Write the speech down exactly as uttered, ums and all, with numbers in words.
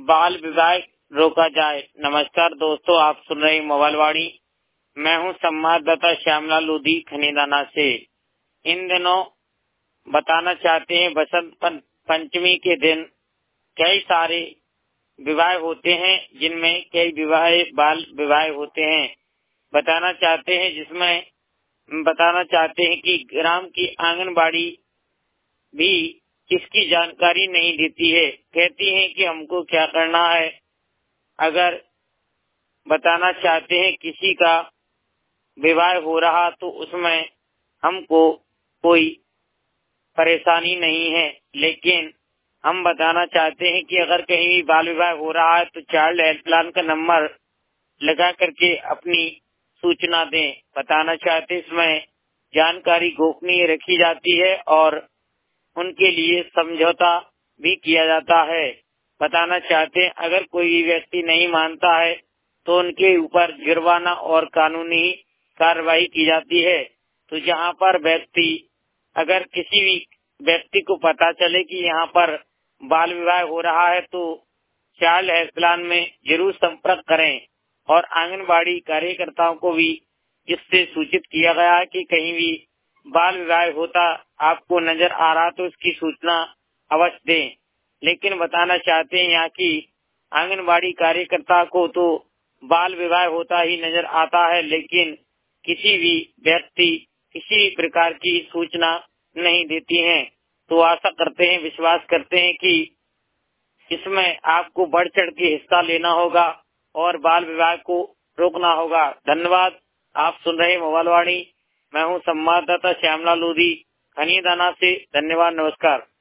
बाल विवाह रोका जाए। नमस्कार दोस्तों, आप सुन रहे मोबाइल वाणी। मैं हूं संवाददाता श्यामलाल लोधी खनीदाना से। इन दिनों बताना चाहते हैं, बसंत पंचमी के दिन कई सारे विवाह होते हैं, जिनमें कई विवाह बाल विवाह होते हैं। बताना चाहते हैं जिसमें बताना चाहते हैं कि ग्राम की आंगनबाड़ी भी इसकी जानकारी नहीं देती है। कहती है कि हमको क्या करना है। अगर बताना चाहते हैं किसी का विवाह हो रहा तो उसमें हमको कोई परेशानी नहीं है, लेकिन हम बताना चाहते हैं कि अगर कहीं भी बाल विवाह हो रहा है तो चाइल्ड हेल्पलाइन का नंबर लगा करके अपनी सूचना दें। बताना चाहते इसमें जानकारी गोपनीय रखी जाती है और उनके लिए समझौता भी किया जाता है। बताना चाहते हैं अगर कोई भी व्यक्ति नहीं मानता है तो उनके ऊपर जुर्माना और कानूनी कार्रवाई की जाती है। तो जहाँ पर व्यक्ति अगर किसी भी व्यक्ति को पता चले कि यहाँ पर बाल विवाह हो रहा है तो चाइल्ड हेल्पलाइन में जरूर संपर्क करें। और आंगनबाड़ी कार्यकर्ताओं को भी इससे सूचित किया गया है कि कहीं भी बाल विवाह होता आपको नजर आ रहा तो इसकी सूचना अवश्य दें। लेकिन बताना चाहते हैं यहाँ की आंगनबाड़ी कार्यकर्ता को तो बाल विवाह होता ही नजर आता है, लेकिन किसी भी व्यक्ति किसी भी प्रकार की सूचना नहीं देती हैं। तो आशा करते हैं, विश्वास करते हैं कि इसमें आपको बढ़ चढ़ के हिस्सा लेना होगा और बाल विवाह को रोकना होगा। धन्यवाद। आप सुन रहे मोबाइल वाणी। मैं हूं संवाददाता श्यामलाल लोधी खनीदाना से। धन्यवाद, नमस्कार।